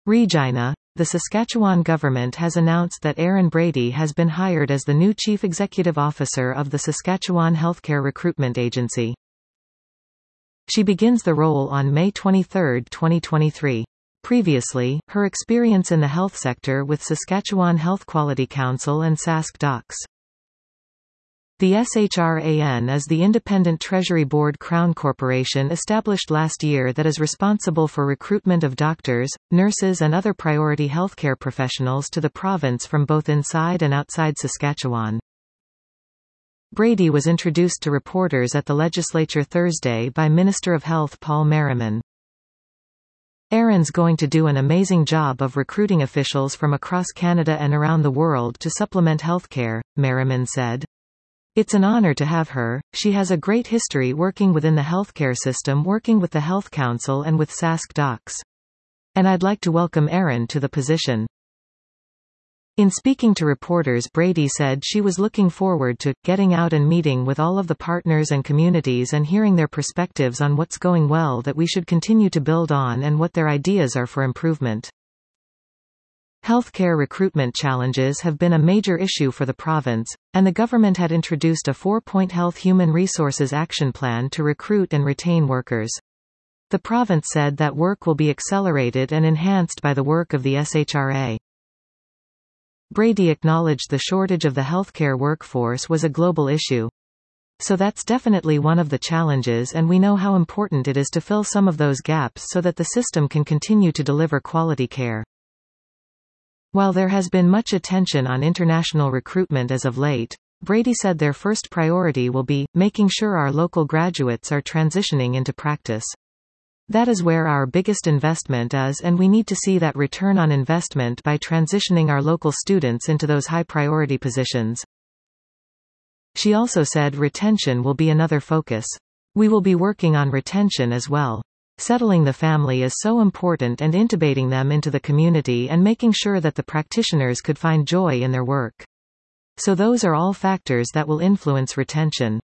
Regina, the Saskatchewan government has announced that Erin Brady has been hired as the new Chief Executive Officer of the Saskatchewan Healthcare Recruitment Agency. She begins the role on May 23, 2023. Previously, her experience in the health sector with Saskatchewan Health Quality Council and Sask Docs. The SHRAN is the independent Treasury Board Crown Corporation established last year that is responsible for recruitment of doctors, nurses and other priority healthcare professionals to the province from both inside and outside Saskatchewan. Brady was introduced to reporters at the legislature Thursday by Minister of Health Paul Merriman. Erin's going to do an amazing job of recruiting officials from across Canada and around the world to supplement healthcare, Merriman said. It's an honor to have her. She has a great history working within the healthcare system, working with the Health Council and with Sask Docs. And I'd like to welcome Erin to the position. In speaking to reporters, Brady said she was looking forward to getting out and meeting with all of the partners and communities and hearing their perspectives on what's going well that we should continue to build on and what their ideas are for improvement. Healthcare recruitment challenges have been a major issue for the province, and the government had introduced a 4-point Health Human Resources Action Plan to recruit and retain workers. The province said that work will be accelerated and enhanced by the work of the SHRA. Brady acknowledged the shortage of the healthcare workforce was a global issue. So that's definitely one of the challenges, and we know how important it is to fill some of those gaps so that the system can continue to deliver quality care. While there has been much attention on international recruitment as of late, Brady said their first priority will be making sure our local graduates are transitioning into practice. That is where our biggest investment is, and we need to see that return on investment by transitioning our local students into those high-priority positions. She also said retention will be another focus. We will be working on retention as well. Settling the family is so important, and intubating them into the community and making sure that the practitioners could find joy in their work. So those are all factors that will influence retention.